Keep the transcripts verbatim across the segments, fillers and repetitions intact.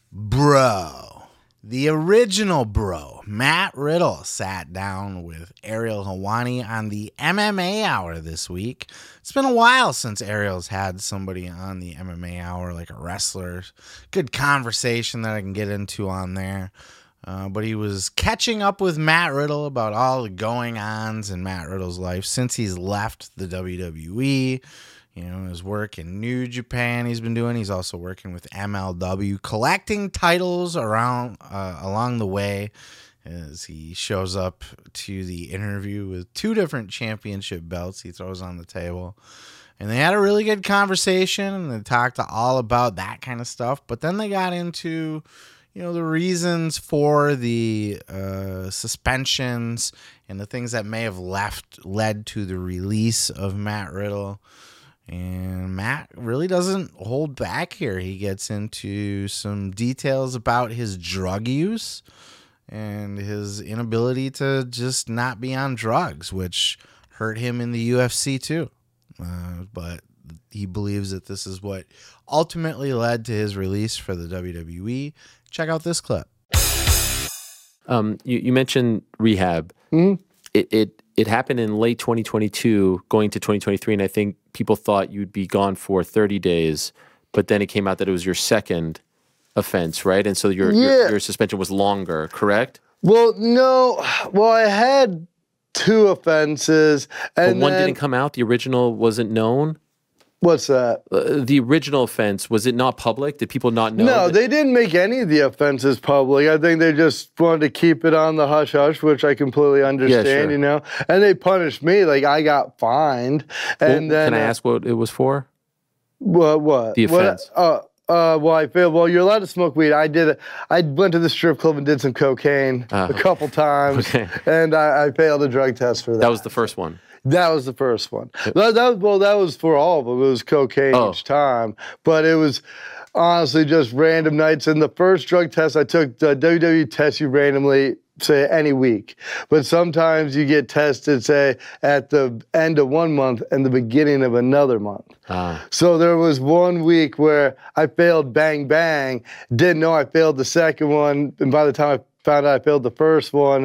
Bro, the original bro, Matt Riddle, sat down with Ariel Helwani on the M M A Hour this week. It's been a while since Ariel's had somebody on the M M A Hour, like a wrestler. Good conversation that I can get into on there. Uh, but he was catching up with Matt Riddle about all the going-ons in Matt Riddle's life since he's left the W W E. You know, his work in New Japan he's been doing. He's also working with M L W, collecting titles around uh, along the way as he shows up to the interview with two different championship belts he throws on the table. And they had a really good conversation, and they talked all about that kind of stuff. But then they got into, you know, the reasons for the uh, suspensions and the things that may have left led to the release of Matt Riddle. And Matt really doesn't hold back here. He gets into some details about his drug use and his inability to just not be on drugs, which hurt him in the U F C too. Uh, but he believes that this is what ultimately led to his release for the W W E. Check out this clip. Um, you, you mentioned rehab. Mm-hmm. It, it it happened in late twenty twenty-two, going to twenty twenty-three, and I think people thought you'd be gone for thirty days, but then it came out that it was your second offense, right? And so your yeah. your, your suspension was longer, correct? Well, no. Well, I had two offenses, and but one then, didn't come out. The original wasn't known. What's that? Uh, the original offense, was it not public? Did people not know? No, that- they didn't make any of the offenses public. I think they just wanted to keep it on the hush hush, which I completely understand, yeah, sure. you know. And they punished me. Like, I got fined. And well, then can I uh, ask what it was for? What? What? The offense. What, uh, uh, well, I feel, well, you're allowed to smoke weed. I did it. I went to the strip club and did some cocaine uh, a couple times. Okay. And I, I failed a drug test for that. That was the first one. That was the first one. That, that, well, that was for all of them. It was cocaine oh. each time. But it was honestly just random nights. And the first drug test I took, the W W E tests you randomly, say, any week. But sometimes you get tested, say, at the end of one month and the beginning of another month. Ah. So there was one week where I failed bang, bang, didn't know I failed the second one. And by the time I found out I failed the first one,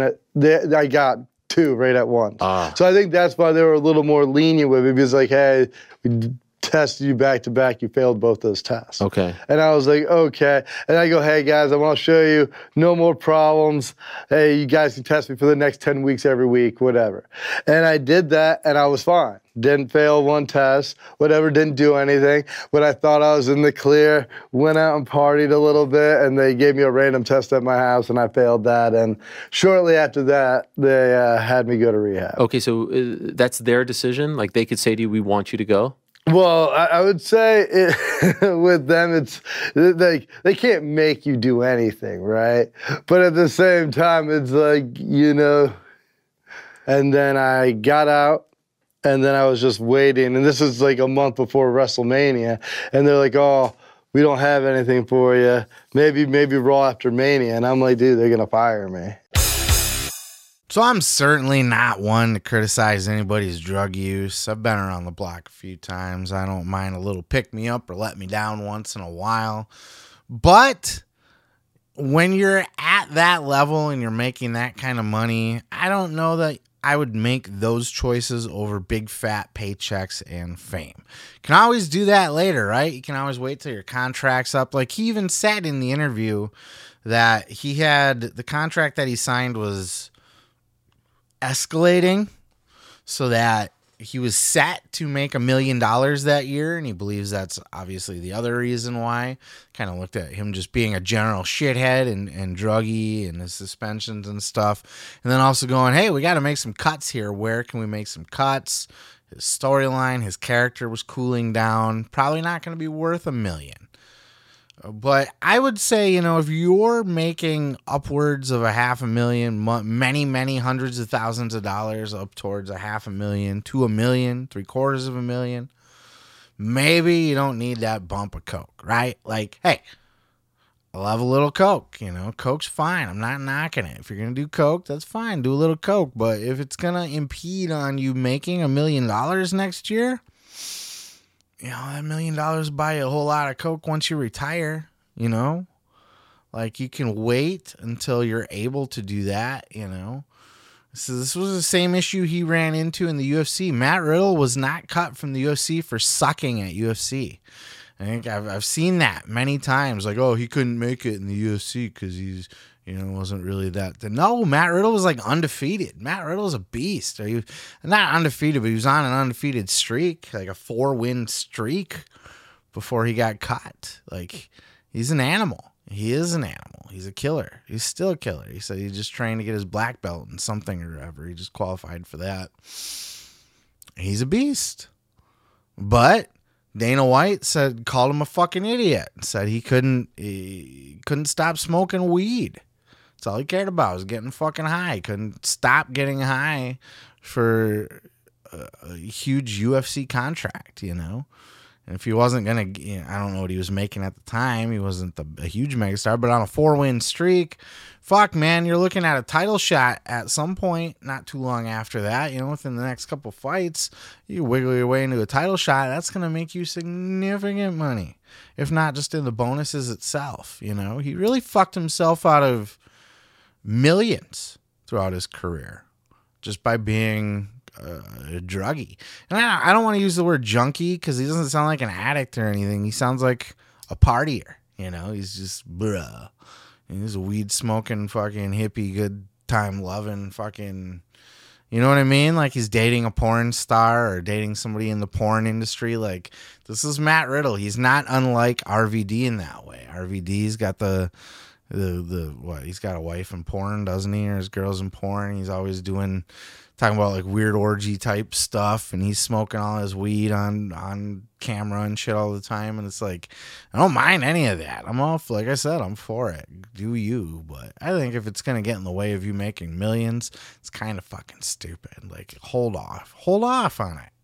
I got two right at once. Ah. So I think that's why they were a little more lenient with it, because like, hey, we tested you back to back, you failed both those tests. Okay. And I was like, okay. And I go, hey guys, I want to show you no more problems. Hey, you guys can test me for the next ten weeks every week, whatever. And I did that and I was fine. Didn't fail one test, whatever, didn't do anything. But I thought I was in the clear, went out and partied a little bit, and they gave me a random test at my house, and I failed that. And shortly after that, they uh, had me go to rehab. Okay, so uh, that's their decision? Like, they could say to you, we want you to go? Well, I, I would say it, with them, it's like they can't make you do anything, right? But at the same time, it's like, you know, and then I got out. And then I was just waiting, and this is like a month before WrestleMania, and they're like, oh, we don't have anything for you. Maybe, maybe Raw after Mania. And I'm like, dude, they're going to fire me. So I'm certainly not one to criticize anybody's drug use. I've been around the block a few times. I don't mind a little pick-me-up or let me down once in a while. But when you're at that level and you're making that kind of money, I don't know that I would make those choices over big fat paychecks and fame. You can always do that later, right? You can always wait till your contract's up. Like, he even said in the interview that he had the contract that he signed was escalating so that he was set to make a million dollars that year, and he believes that's obviously the other reason why. Kind of looked at him just being a general shithead and, and druggy and his suspensions and stuff. And then also going, hey, we got to make some cuts here. Where can we make some cuts? His storyline, his character was cooling down. Probably not going to be worth a million. But I would say, you know, if you're making upwards of a half a million, many, many hundreds of thousands of dollars, up towards a half a million, to a million, three quarters of a million, maybe you don't need that bump of coke, right? Like, hey, I love a little coke, you know, coke's fine. I'm not knocking it. If you're going to do coke, that's fine. Do a little coke. But if it's going to impede on you making a million dollars next year, you know, that million dollars buy you a whole lot of coke once you retire, you know. Like, you can wait until you're able to do that, you know. So this was the same issue he ran into in the U F C. Matt Riddle was not cut from the U F C for sucking at U F C. I think I've I've seen that many times. Like, oh, he couldn't make it in the U F C because he's, you know, wasn't really that. No, Matt Riddle was like undefeated. Matt Riddle's a beast. He was not undefeated, but he was on an undefeated streak, like a four-win streak before he got cut. Like, he's an animal. He is an animal. He's a killer. He's still a killer. He said he's just trying to get his black belt in something or whatever. He just qualified for that. He's a beast. But Dana White said, called him a fucking idiot. Said he couldn't he couldn't stop smoking weed. That's all he cared about, was getting fucking high. Couldn't stop getting high for a, a huge U F C contract, you know? And if he wasn't going to, you know, I don't know what he was making at the time. He wasn't the, a huge megastar, but on a four-win streak, fuck, man, you're looking at a title shot at some point, not too long after that, you know, within the next couple fights, you wiggle your way into a title shot, that's going to make you significant money, if not just in the bonuses itself, you know. He really fucked himself out of millions throughout his career just by being Uh, a druggie. And I, I don't want to use the word junkie because he doesn't sound like an addict or anything. He sounds like a partier, you know. He's just bruh. And he's a weed smoking fucking hippie, good time loving fucking, you know what I mean? Like he's dating a porn star or dating somebody in the porn industry. Like, this is Matt Riddle. He's not unlike R V D in that way. R V D's got the the the what? He's got a wife in porn, doesn't he? Or his girl's in porn. He's always doing, talking about like weird orgy type stuff, and he's smoking all his weed on on camera and shit all the time. And it's like, I don't mind any of that. I'm all, like I said, I'm for it. Do you? But I think if it's gonna get in the way of you making millions, it's kind of fucking stupid. Like, hold off, hold off on it.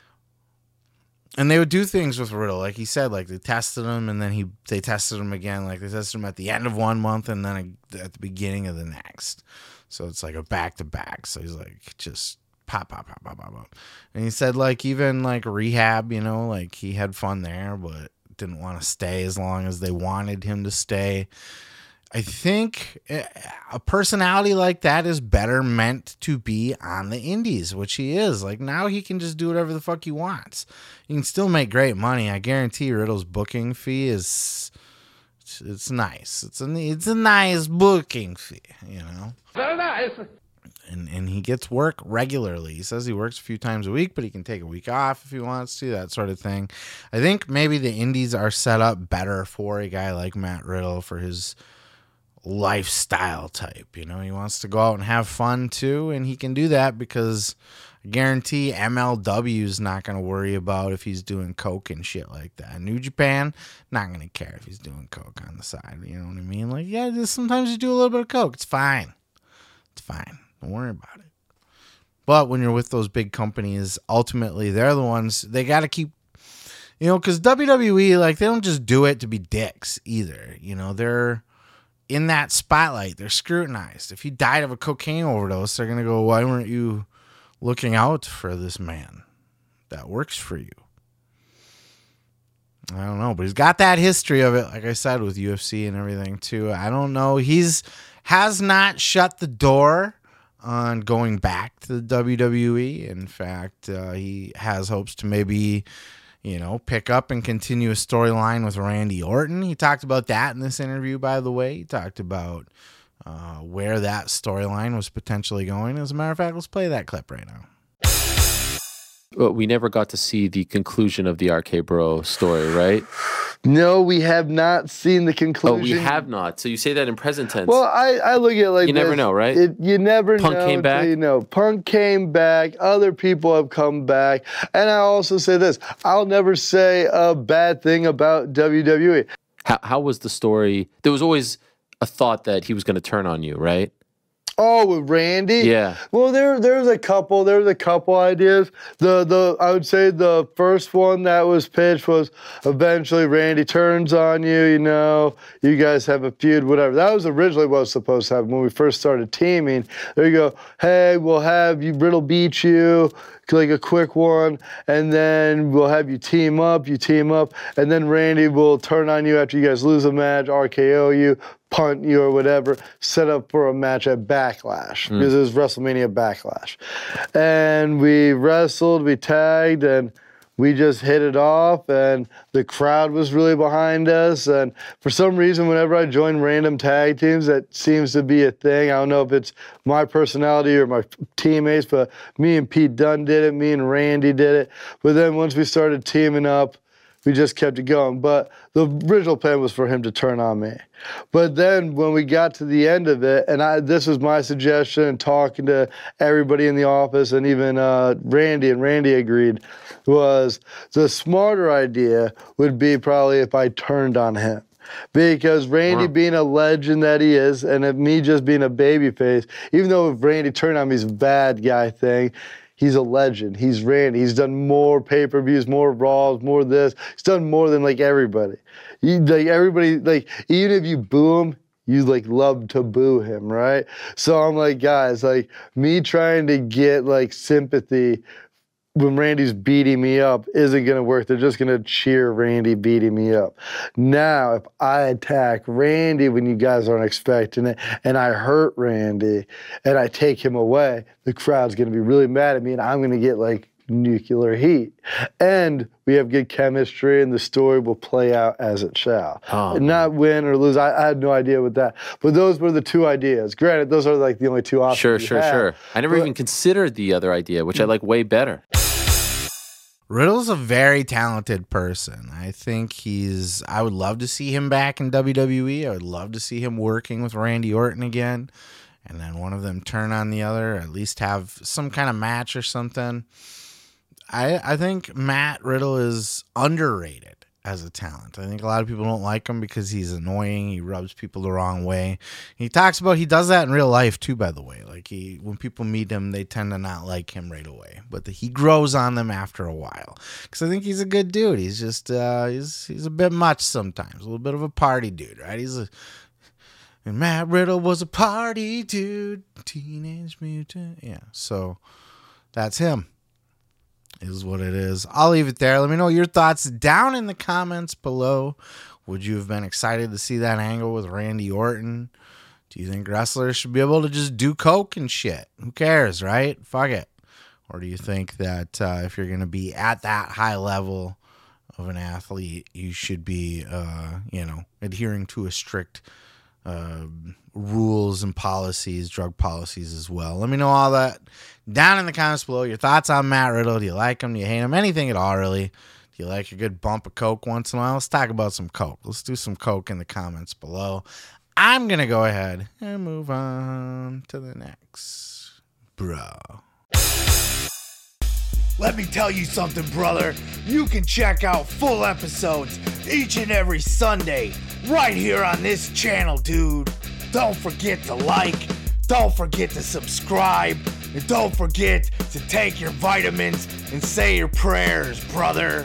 And they would do things with Riddle, like he said, like they tested him, and then he they tested him again. Like they tested him at the end of one month, and then at the beginning of the next. So it's like a back to back. So he's like just pop, pop, pop, pop, pop, pop. And he said like even like rehab, you know, like he had fun there, but didn't want to stay as long as they wanted him to stay. I think a personality like that is better meant to be on the indies, which he is. Like now he can just do whatever the fuck he wants. You can still make great money. I guarantee Riddle's booking fee is it's, it's nice. It's a it's a nice booking fee, you know. Very nice. And and he gets work regularly. He says he works a few times a week, but he can take a week off if he wants to, that sort of thing. I think maybe the indies are set up better for a guy like Matt Riddle for his lifestyle type. You know, he wants to go out and have fun too, and he can do that because I guarantee M L W is not going to worry about if he's doing coke and shit like that. New Japan, not going to care if he's doing coke on the side. You know what I mean? Like, yeah, just sometimes you do a little bit of coke. It's fine. It's fine. Don't worry about it. But when you're with those big companies, ultimately they're the ones, they got to keep, you know, because W W E, like, they don't just do it to be dicks either. You know, they're in that spotlight. They're scrutinized. If he died of a cocaine overdose, they're going to go, why weren't you looking out for this man that works for you? I don't know, but he's got that history of it, like I said, with U F C and everything too. I don't know. He's has not shut the door on going back to the W W E. In fact, uh, he has hopes to maybe, you know, pick up and continue a storyline with Randy Orton. He talked about that in this interview, by the way. He talked about uh, where that storyline was potentially going. As a matter of fact, let's play that clip right now. Well, we never got to see the conclusion of the R K Bro story, right? No, we have not seen the conclusion. Oh, we have not. So you say that in present tense. Well, I, I look at it like you this. never know, right? It, you never Punk know. came back. You know, Punk came back. Other people have come back, and I also say this: I'll never say a bad thing about W W E. How how was the story? There was always a thought that he was going to turn on you, right? Oh, with Randy? Yeah. Well, there there's a couple. There's a couple ideas. The the I would say the first one that was pitched was eventually Randy turns on you. You know, you guys have a feud, whatever. That was originally what was supposed to happen when we first started teaming. There you go. Hey, we'll have you Riddle beat you, like a quick one, and then we'll have you team up. You team up, and then Randy will turn on you after you guys lose a match, R K O you, punt you or whatever, set up for a match at Backlash, mm. because it was WrestleMania Backlash. And we wrestled, we tagged, and we just hit it off, and the crowd was really behind us. And for some reason, whenever I join random tag teams, that seems to be a thing. I don't know if it's my personality or my teammates, but me and Pete Dunne did it, me and Randy did it. But then once we started teaming up, we just kept it going. But the original plan was for him to turn on me. But then when we got to the end of it, and I, this was my suggestion, and talking to everybody in the office, and even uh, Randy, and Randy agreed, was the smarter idea would be probably if I turned on him. Because Randy wow. being a legend that he is, and if me just being a babyface, even though if Randy turned on me, he's a bad guy thing, he's a legend. He's Randy. He's done more pay-per-views, more Raws, more this. He's done more than like everybody. He, like everybody, like even if you boo him, you like love to boo him, right? So I'm like, guys, like me trying to get like sympathy when Randy's beating me up isn't gonna work. They're just gonna cheer Randy beating me up. Now, if I attack Randy when you guys aren't expecting it, and I hurt Randy, and I take him away, the crowd's gonna be really mad at me, and I'm gonna get like nuclear heat. And we have good chemistry, and the story will play out as it shall. Oh, not win or lose. I, I had no idea with that. But those were the two ideas. Granted, those are like the only two options. Sure, sure, have. sure. I never but, even considered the other idea, which I like way better. Riddle's a very talented person. I think he's, I would love to see him back in W W E. I would love to see him working with Randy Orton again. And then one of them turn on the other, or at least have some kind of match or something. I I think Matt Riddle is underrated as a talent. I think a lot of people don't like him because he's annoying. He rubs people the wrong way. He talks about, he does that in real life too, by the way. Like he, when people meet him, they tend to not like him right away, but the, he grows on them after a while. Because I think he's a good dude. He's just, uh, he's he's a bit much sometimes, a little bit of a party dude, right? He's a, and Matt Riddle was a party dude, Teenage Mutant. Yeah, so that's him. Is what it is. I'll leave it there. Let me know your thoughts down in the comments below. Would you have been excited to see that angle with Randy Orton? Do you think wrestlers should be able to just do coke and shit? Who cares, right? Fuck it. Or do you think that uh, if you're going to be at that high level of an athlete, you should be, uh, you know, adhering to a strict uh, rules and policies, drug policies as well? Let me know all that down in the comments below. Your thoughts on Matt Riddle. Do you like him? Do you hate him? Anything at all, really. Do you like a good bump of coke once in a while? Let's talk about some coke. Let's do some coke in the comments below. I'm going to go ahead and move on to the next bro. Let me tell you something, brother. You can check out full episodes each and every Sunday right here on this channel, dude. Don't forget to like, don't forget to subscribe, and don't forget to take your vitamins and say your prayers, brother.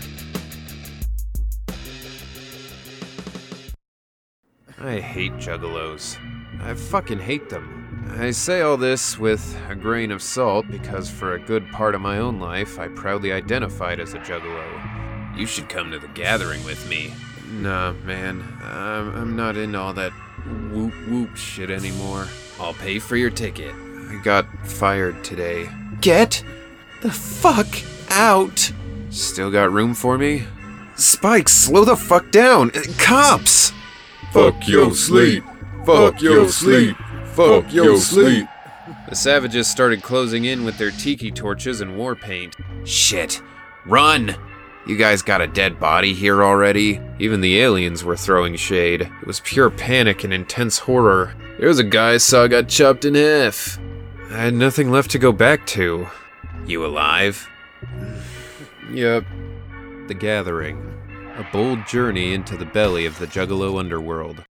I hate juggalos. I fucking hate them. I say all this with a grain of salt because for a good part of my own life, I proudly identified as a juggalo. You should come to the gathering with me. Nah, man, I'm, I'm not into all that whoop whoop shit anymore. I'll pay for your ticket. I got fired today. Get the fuck out! Still got room for me? Spike, slow the fuck down! Cops! Fuck your sleep! Fuck your sleep! Fuck your sleep! The savages started closing in with their tiki torches and war paint. Shit! Run! You guys got a dead body here already? Even the aliens were throwing shade. It was pure panic and intense horror. There was a guy I saw got chopped in half. I had nothing left to go back to. You alive? Yep. The Gathering. A bold journey into the belly of the Juggalo underworld.